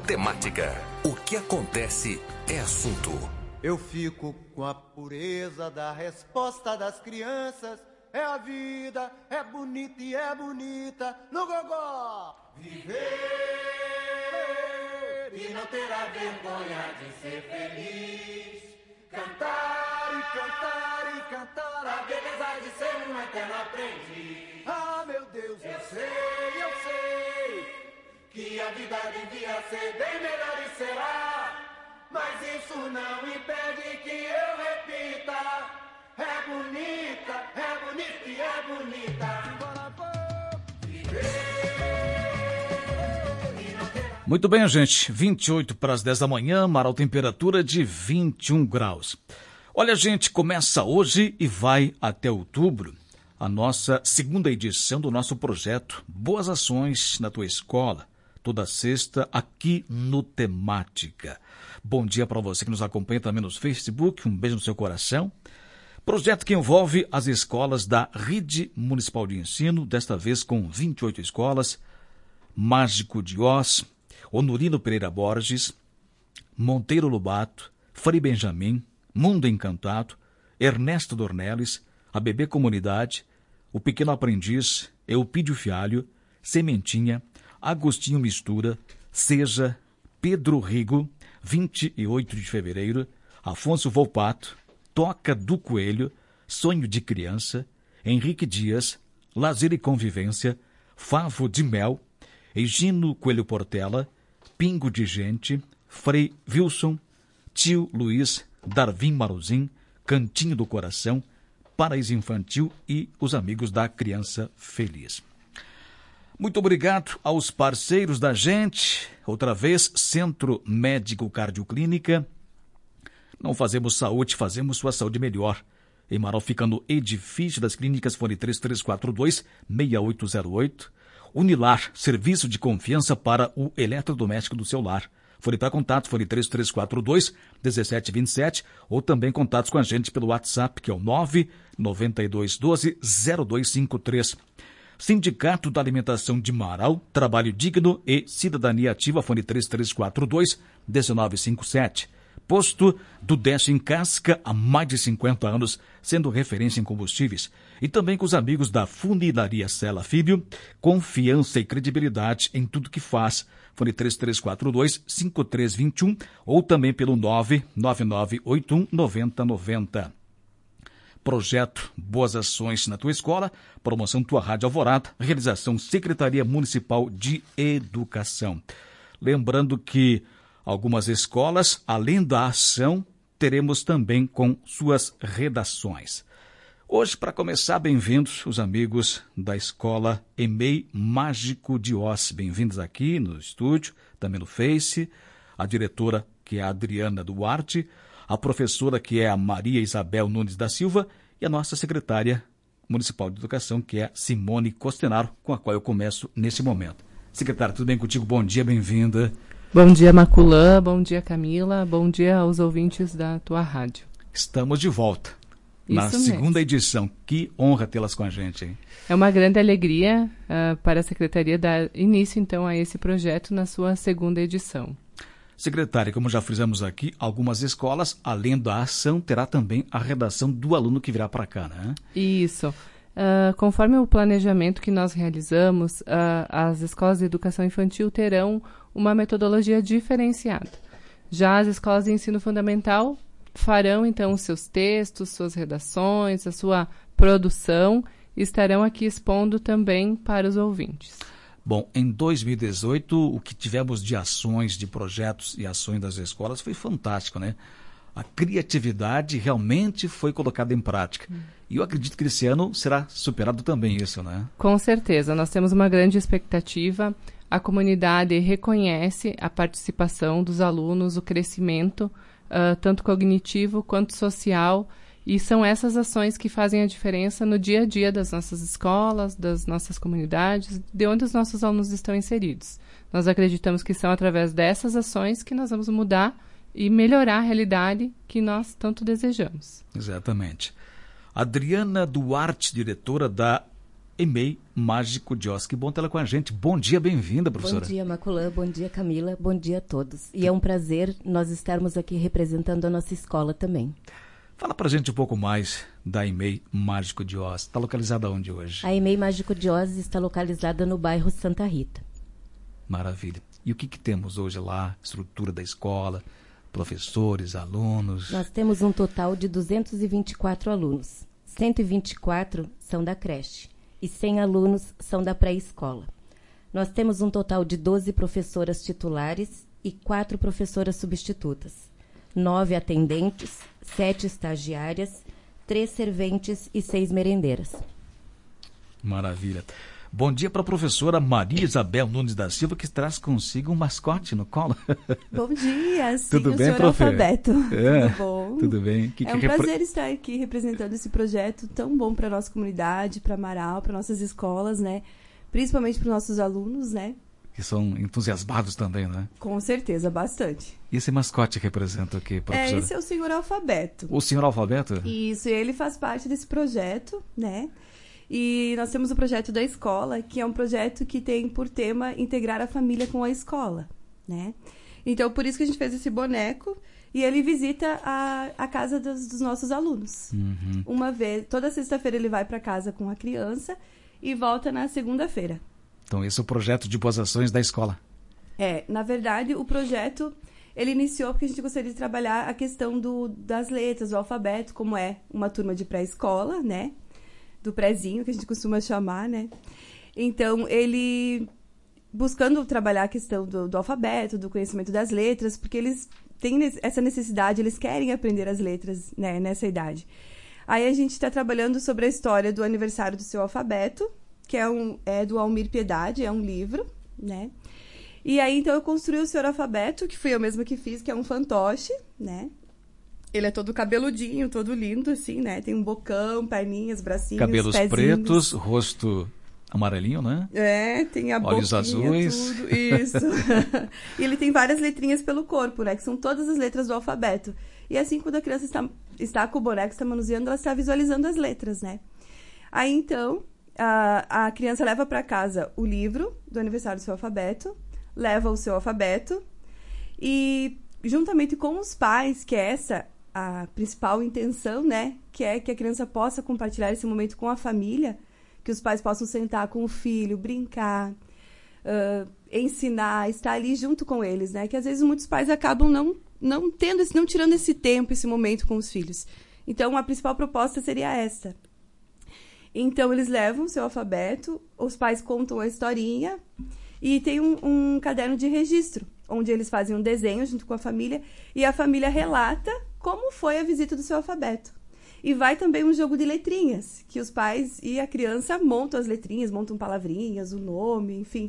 Temática. O que acontece é assunto. Eu fico com a pureza da resposta das crianças. É a vida, é bonita e é bonita. No gogó! Viver e não terá vergonha de ser feliz. Cantar e cantar e cantar. A beleza de ser um eterno aprendiz. Ah, meu Deus, eu sei que a vida devia ser bem melhor e será. Mas isso não impede que eu repita. É bonita e é bonita. Muito bem, gente. 28 para as 10 da manhã, Marau, temperatura de 21 graus. Olha, gente, começa hoje e vai até outubro a nossa segunda edição do nosso projeto Boas Ações na Tua Escola. Toda sexta aqui no Temática. Bom dia para você que nos acompanha também no Facebook. Um beijo no seu coração. Projeto que envolve as escolas da Rede Municipal de Ensino, desta vez com 28 escolas. Mágico de Oz, Honorino Pereira Borges, Monteiro Lobato, Frei Benjamin, Mundo Encantado, Ernesto Dornelles, a Bebê Comunidade, o Pequeno Aprendiz, Eupídio Fialho, Sementinha, Agostinho Mistura, Seja, Pedro Rigo, 28 de fevereiro, Afonso Volpato, Toca do Coelho, Sonho de Criança, Henrique Dias, Lazer e Convivência, Favo de Mel, Egino Coelho Portela, Pingo de Gente, Frei Wilson, Tio Luiz, Darvim Maruzim, Cantinho do Coração, Paraíso Infantil e os amigos da Criança Feliz. Muito obrigado aos parceiros da gente. Outra vez, Centro Médico Cardioclínica. Não fazemos saúde, fazemos sua saúde melhor. Em Marau fica no Edifício das Clínicas, fone 3342-6808. Unilar, serviço de confiança para o eletrodoméstico do seu lar. Fone para contato, fone 3342-1727, ou também contatos com a gente pelo WhatsApp, que é o 99212-0253. Sindicato da Alimentação de Marau, Trabalho Digno e Cidadania Ativa, fone 3342-1957. Posto do Décio em Casca há mais de 50 anos, sendo referência em combustíveis. E também com os amigos da Funilaria Sela Filho, confiança e credibilidade em tudo que faz. Fone 3342-5321 ou também pelo 99981-9090. Projeto Boas Ações na Tua Escola, promoção Tua Rádio Alvorada, realização Secretaria Municipal de Educação. Lembrando que algumas escolas, além da ação, teremos também com suas redações. Hoje, para começar, bem-vindos os amigos da Escola EMEI Mágico de Oz. Bem-vindos aqui no estúdio, também no Face, a diretora, que é a Adriana Duarte, a professora, que é a Maria Isabel Nunes da Silva, e a nossa secretária municipal de educação, que é Simone Costenaro, com a qual eu começo nesse momento. Secretária, tudo bem contigo? Bom dia, bem-vinda. Bom dia, Maculã, bom dia, Camila, bom dia aos ouvintes da tua rádio. Estamos de volta na segunda edição. Que honra tê-las com a gente, hein? É uma grande alegria para a Secretaria dar início, então, a esse projeto na sua segunda edição. Secretária, como já frisamos aqui, algumas escolas, além da ação, terá também a redação do aluno que virá para cá, né? Isso. Conforme o planejamento que nós realizamos, as escolas de educação infantil terão uma metodologia diferenciada. Já as escolas de ensino fundamental farão, então, os seus textos, suas redações, a sua produção, e estarão aqui expondo também para os ouvintes. Bom, em 2018, o que tivemos de ações, de projetos e ações das escolas foi fantástico, né? A criatividade realmente foi colocada em prática. E eu acredito que esse ano será superado também isso, né? Com certeza. Nós temos uma grande expectativa. A comunidade reconhece a participação dos alunos, o crescimento, tanto cognitivo quanto social. E são essas ações que fazem a diferença no dia a dia das nossas escolas, das nossas comunidades, de onde os nossos alunos estão inseridos. Nós acreditamos que são através dessas ações que nós vamos mudar e melhorar a realidade que nós tanto desejamos. Exatamente. Adriana Duarte, diretora da EMEI Mágico de Oz. Que bom tê-la com a gente. Bom dia, bem-vinda, professora. Bom dia, Maculã. Bom dia, Camila. Bom dia a todos. E é um prazer nós estarmos aqui representando a nossa escola também. Fala pra gente um pouco mais da EMEI Mágico de Oz. Está localizada onde hoje? A EMEI Mágico de Oz está localizada no bairro Santa Rita. Maravilha. E o que temos hoje lá? Estrutura da escola, professores, alunos? Nós temos um total de 224 alunos. 124 são da creche e 100 alunos são da pré-escola. Nós temos um total de 12 professoras titulares e 4 professoras substitutas, 9 atendentes, 7 estagiárias, 3 serventes e 6 merendeiras. Maravilha. Bom dia para a professora Maria Isabel Nunes da Silva, que traz consigo um mascote no colo. Bom dia, sim, tudo o bem, senhor profe? Alfabeto. É, tudo bom? Tudo bem. É um prazer estar aqui representando esse projeto tão bom para a nossa comunidade, para Amaral, para nossas escolas, né? Principalmente para os nossos alunos, né? Que são entusiasmados também, né? Com certeza, bastante. E esse mascote representa o quê, professora? Esse é o senhor Alfabeto. O senhor Alfabeto? Isso, e ele faz parte desse projeto, né? E nós temos o projeto da escola, que é um projeto que tem por tema integrar a família com a escola, né? Então, por isso que a gente fez esse boneco e ele visita a casa dos nossos alunos. Uhum. Uma vez, toda sexta-feira ele vai para casa com a criança e volta na segunda-feira. Então, esse é o projeto de boas ações da escola. Na verdade, o projeto ele iniciou porque a gente gostaria de trabalhar a questão das letras, do alfabeto, como é uma turma de pré-escola, né? Do prézinho, que a gente costuma chamar, né? Então, ele buscando trabalhar a questão do alfabeto, do conhecimento das letras, porque eles têm essa necessidade, eles querem aprender as letras, né, nessa idade. Aí a gente está trabalhando sobre a história do aniversário do seu alfabeto, que é do Almir Piedade, é um livro, né? E aí, então, eu construí o Senhor Alfabeto, que fui eu mesma que fiz, que é um fantoche, né? Ele é todo cabeludinho, todo lindo, assim, né? Tem um bocão, perninhas, bracinhos, cabelos pezinhos. Pretos, rosto amarelinho, né? Tem a olhos boquinha, azuis. tudo. Isso. E ele tem várias letrinhas pelo corpo, né? Que são todas as letras do alfabeto. E assim, quando a criança está com o boneco, está manuseando, ela está visualizando as letras, né? Aí, então, a criança leva para casa o livro do aniversário do seu alfabeto, leva o seu alfabeto e, juntamente com os pais, que é a principal intenção, né? Que é que a criança possa compartilhar esse momento com a família, que os pais possam sentar com o filho, brincar, ensinar, estar ali junto com eles, né? Que às vezes muitos pais acabam não tirando esse tempo, esse momento com os filhos. Então, a principal proposta seria essa. Então, eles levam o seu alfabeto, os pais contam a historinha e tem um caderno de registro, onde eles fazem um desenho junto com a família e a família relata como foi a visita do seu alfabeto. E vai também um jogo de letrinhas, que os pais e a criança montam as letrinhas, montam palavrinhas, o nome, enfim.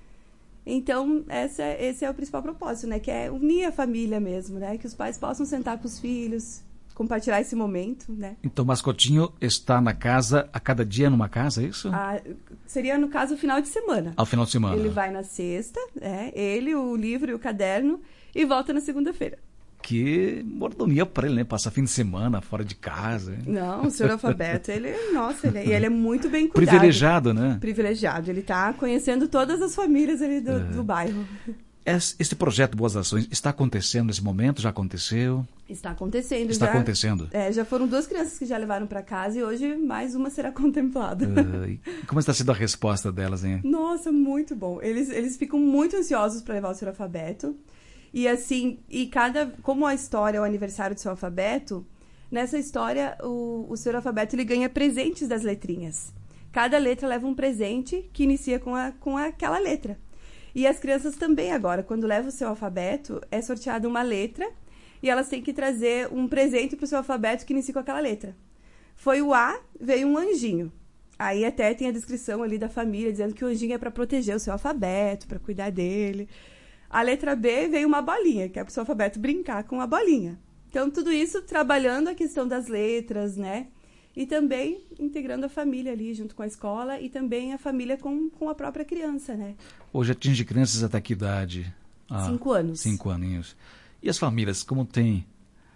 Então, esse é o principal propósito, né? Que é unir a família mesmo, né? Que os pais possam sentar com os filhos, compartilhar esse momento, né? Então, o mascotinho está na casa, a cada dia numa casa, é isso? Seria, no caso, o final de semana. Ao final de semana. Ele vai na sexta, ele, o livro e o caderno, e volta na segunda-feira. Que mordomia para ele, né? Passar fim de semana fora de casa. Hein? Não, o senhor Alfabeto, ele é muito bem cuidado. Privilegiado, né? Privilegiado. Ele está conhecendo todas as famílias ali do bairro. Esse projeto Boas Ações está acontecendo nesse momento? Já aconteceu? Está acontecendo. Está acontecendo? Já foram 2 crianças que já levaram para casa e hoje mais uma será contemplada. E como está sendo a resposta delas, hein? Nossa, muito bom. Eles ficam muito ansiosos para levar o seu alfabeto. E assim, como a história é o aniversário do seu alfabeto, nessa história o seu alfabeto ele ganha presentes das letrinhas. Cada letra leva um presente que inicia com aquela letra. E as crianças também agora, quando levam o seu alfabeto, é sorteada uma letra e elas têm que trazer um presente para o seu alfabeto que inicia com aquela letra. Foi o A, veio um anjinho. Aí até tem a descrição ali da família, dizendo que o anjinho é para proteger o seu alfabeto, para cuidar dele. A letra B veio uma bolinha, que é para o seu alfabeto brincar com a bolinha. Então, tudo isso trabalhando a questão das letras, né? E também integrando a família ali junto com a escola e também a família com a própria criança, né? Hoje atinge crianças até que idade? 5 anos. 5 aninhos. E as famílias, como tem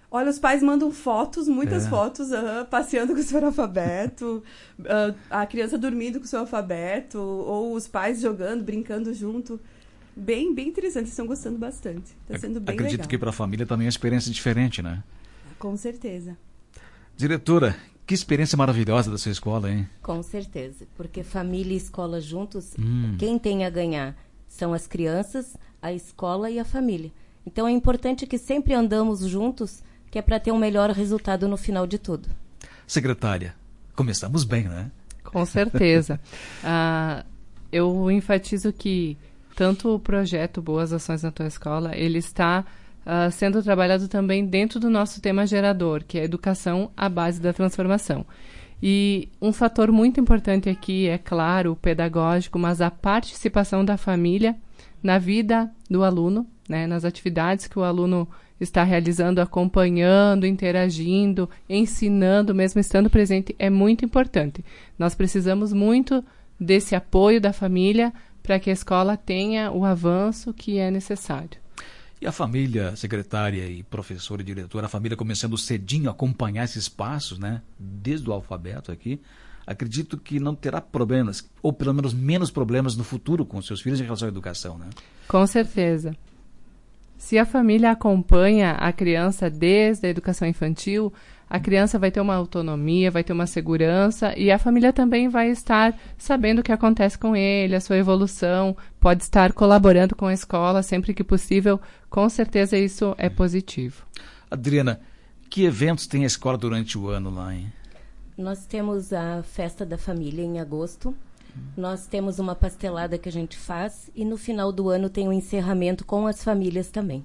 Olha, os pais mandam fotos, muitas fotos, passeando com o seu alfabeto, a criança dormindo com o seu alfabeto, ou os pais jogando, brincando junto. Bem, bem interessante, eles estão gostando bastante. Está sendo bem Acredito legal. que para a família também é uma experiência diferente, né? Com certeza. Diretora, que experiência maravilhosa da sua escola, hein? Com certeza, porque família e escola juntos, quem tem a ganhar são as crianças, a escola e a família. Então é importante que sempre andamos juntos, que é para ter um melhor resultado no final de tudo. Secretária, começamos bem, né? Com certeza. Eu enfatizo que tanto o projeto Boas Ações na Tua Escola, ele está sendo trabalhado também dentro do nosso tema gerador, que é a educação à base da transformação. E um fator muito importante aqui é, claro, o pedagógico, mas a participação da família na vida do aluno, né, nas atividades que o aluno está realizando, acompanhando, interagindo, ensinando, mesmo estando presente, é muito importante. Nós precisamos muito desse apoio da família para que a escola tenha o avanço que é necessário. E a família, secretária e professora e diretora, a família começando cedinho a acompanhar esses passos, né? Desde o alfabeto aqui, acredito que não terá problemas, ou pelo menos menos problemas no futuro com os seus filhos em relação à educação, né? Com certeza. Se a família acompanha a criança desde a educação infantil, a criança vai ter uma autonomia, vai ter uma segurança e a família também vai estar sabendo o que acontece com ele, a sua evolução, pode estar colaborando com a escola sempre que possível. Com certeza isso é positivo. Adriana, que eventos tem a escola durante o ano lá, hein? Nós temos a Festa da Família em agosto. Nós temos uma pastelada que a gente faz e no final do ano tem um encerramento com as famílias também.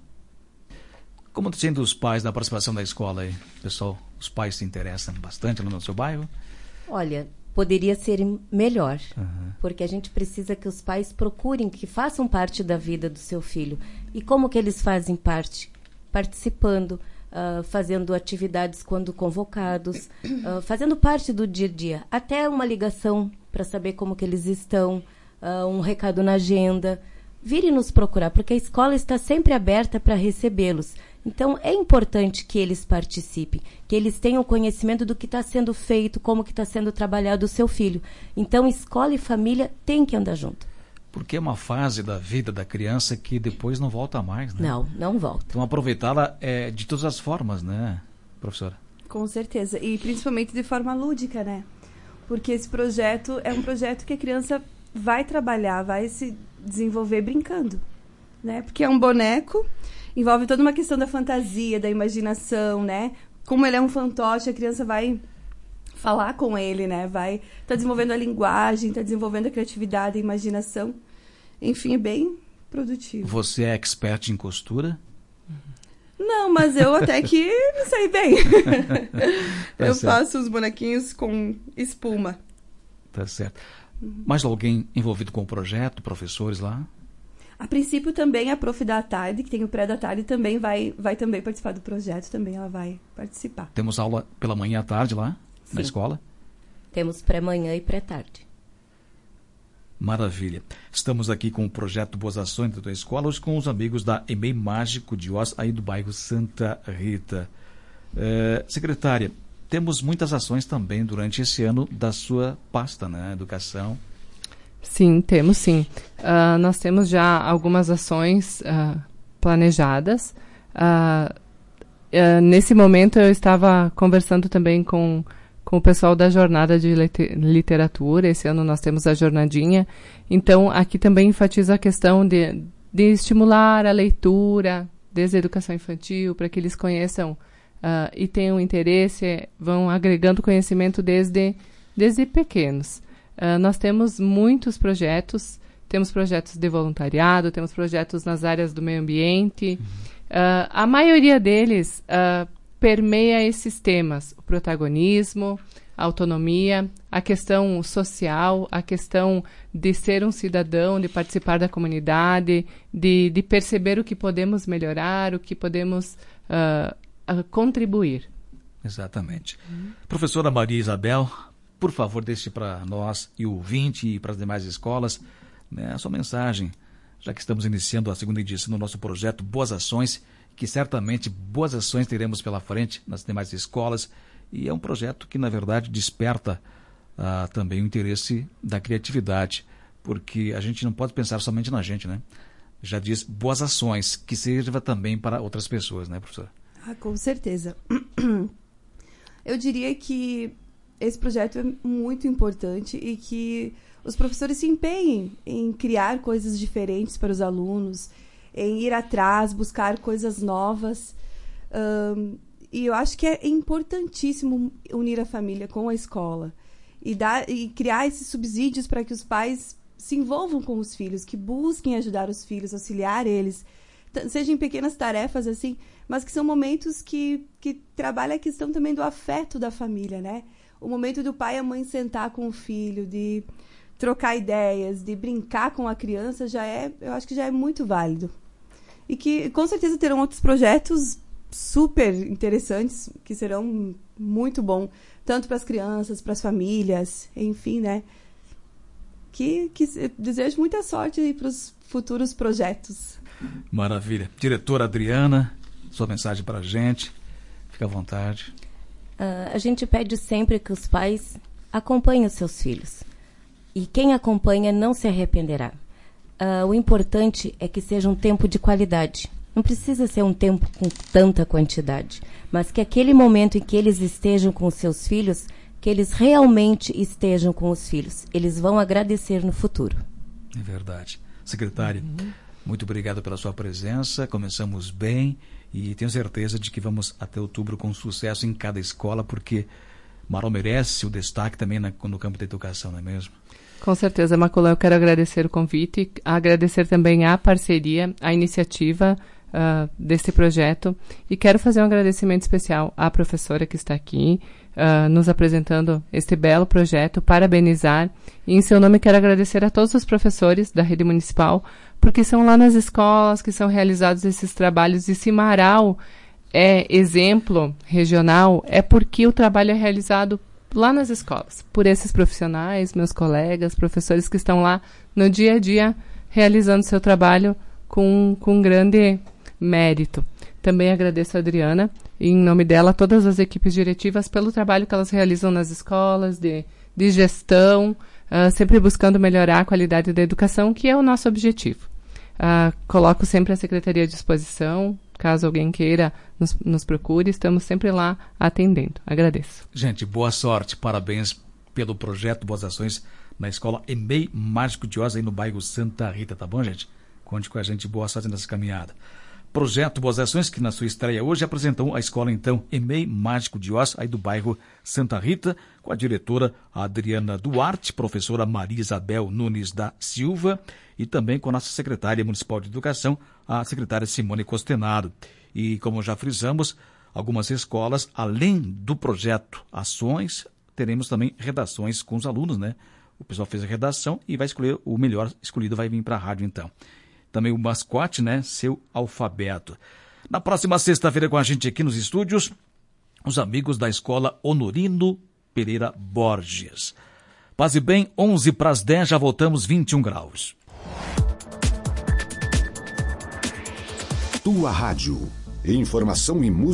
Como está sendo os pais da participação da escola aí? Pessoal, os pais se interessam bastante no seu bairro? Olha, poderia ser melhor, porque a gente precisa que os pais procurem, que façam parte da vida do seu filho. E como que eles fazem parte? Participando, fazendo atividades quando convocados, fazendo parte do dia a dia. Até uma ligação para saber como que eles estão, um recado na agenda. Vire nos procurar, porque a escola está sempre aberta para recebê-los. Então, é importante que eles participem, que eles tenham conhecimento do que está sendo feito, como que está sendo trabalhado o seu filho. Então, escola e família têm que andar junto. Porque é uma fase da vida da criança que depois não volta mais, né? Não volta. Então, aproveitá-la de todas as formas, né, professora? Com certeza. E principalmente de forma lúdica, né? Porque esse projeto é um projeto que a criança vai trabalhar, vai se desenvolver brincando, né? Porque é um boneco, envolve toda uma questão da fantasia, da imaginação, né? Como ele é um fantoche, a criança vai falar com ele, né? Tá desenvolvendo a linguagem, tá desenvolvendo a criatividade, a imaginação. Enfim, é bem produtivo. Você é expert em costura? Não, mas eu até que me sei bem. Eu certo. faço os bonequinhos com espuma. Tá certo. Mais alguém envolvido com o projeto, professores lá? A princípio também a prof da tarde, que tem o pré da tarde, também vai também participar do projeto, também ela vai participar. Temos aula pela manhã e à tarde lá, Sim. na escola? Temos pré-manhã e pré-tarde. Maravilha. Estamos aqui com o projeto Boas Ações da tua escola, hoje com os amigos da EMEI Mágico de Oz, aí do bairro Santa Rita. Secretária, temos muitas ações também durante esse ano da sua pasta, né? Educação. Sim, temos sim. Nós temos já algumas ações planejadas. Nesse momento eu estava conversando também com o pessoal da jornada de literatura. Esse ano nós temos a jornadinha. Então, aqui também enfatizo a questão de estimular a leitura desde a educação infantil, para que eles conheçam e tenham interesse, vão agregando conhecimento desde pequenos. Nós temos muitos projetos, temos projetos de voluntariado, temos projetos nas áreas do meio ambiente. A maioria deles permeia esses temas: o protagonismo, a autonomia, a questão social, a questão de ser um cidadão, de participar da comunidade, de perceber o que podemos melhorar, o que podemos contribuir. Exatamente. Professora Maria Isabel, por favor, deixe para nós e o ouvinte e para as demais escolas, né, a sua mensagem, já que estamos iniciando a segunda edição do nosso projeto Boas Ações que certamente boas ações teremos pela frente nas demais escolas, e é um projeto que, na verdade, desperta também o interesse da criatividade, porque a gente não pode pensar somente na gente, né? Já diz, boas ações, que sirva também para outras pessoas, né, professora? Com certeza. Eu diria que esse projeto é muito importante e que os professores se empenhem em criar coisas diferentes para os alunos, em ir atrás, buscar coisas novas. E eu acho que é importantíssimo unir a família com a escola e criar esses subsídios para que os pais se envolvam com os filhos, que busquem ajudar os filhos, auxiliar eles, seja em pequenas tarefas assim, mas que são momentos que trabalham a questão também do afeto da família, né? O momento do pai e a mãe sentar com o filho, de trocar ideias, de brincar com a criança, eu acho que já é muito válido. E que com certeza terão outros projetos super interessantes, que serão muito bons, tanto para as crianças, para as famílias, enfim, né? Que desejo muita sorte aí para os futuros projetos. Maravilha. Diretora Adriana, sua mensagem para a gente. Fica à vontade. A gente pede sempre que os pais acompanhem os seus filhos. E quem acompanha não se arrependerá. O importante é que seja um tempo de qualidade. Não precisa ser um tempo com tanta quantidade, mas que aquele momento em que eles estejam com os seus filhos, que eles realmente estejam com os filhos. Eles vão agradecer no futuro. É verdade. Secretária, muito obrigado pela sua presença. Começamos bem e tenho certeza de que vamos até outubro com sucesso em cada escola, porque Marau merece o destaque também no campo da educação, não é mesmo? Com certeza, Maculã, eu quero agradecer o convite, agradecer também a parceria, a iniciativa desse projeto, e quero fazer um agradecimento especial à professora que está aqui, nos apresentando este belo projeto, parabenizar, e em seu nome quero agradecer a todos os professores da rede municipal, porque são lá nas escolas que são realizados esses trabalhos, e se Marau é exemplo regional, é porque o trabalho é realizado lá nas escolas, por esses profissionais, meus colegas, professores que estão lá no dia a dia realizando seu trabalho com grande mérito. Também agradeço a Adriana, e em nome dela, todas as equipes diretivas pelo trabalho que elas realizam nas escolas, de gestão, sempre buscando melhorar a qualidade da educação, que é o nosso objetivo. Coloco sempre a Secretaria à disposição, caso alguém queira nos procure, estamos sempre lá atendendo. Agradeço. Gente, boa sorte, parabéns pelo projeto Boas Ações na Escola EMEI Mágico de Oz, aí no bairro Santa Rita, tá bom, gente? Conte com a gente, boa sorte nessa caminhada. Projeto Boas Ações, que na sua estreia hoje apresentou a escola, então, EMEI Mágico de Oz, aí do bairro Santa Rita, com a diretora Adriana Duarte, professora Maria Isabel Nunes da Silva, e também com a nossa secretária municipal de educação, a secretária Simone Costenaro. E, como já frisamos, algumas escolas, além do projeto Ações, teremos também redações com os alunos, né? O pessoal fez a redação e vai escolher o melhor escolhido, vai vir para a rádio, então. Também o mascote, né? Seu alfabeto. Na próxima sexta-feira com a gente aqui nos estúdios, os amigos da Escola Honorino Pereira Borges. Paz e bem, 11:10, já voltamos, 21 graus. Tua Rádio. Informação e música.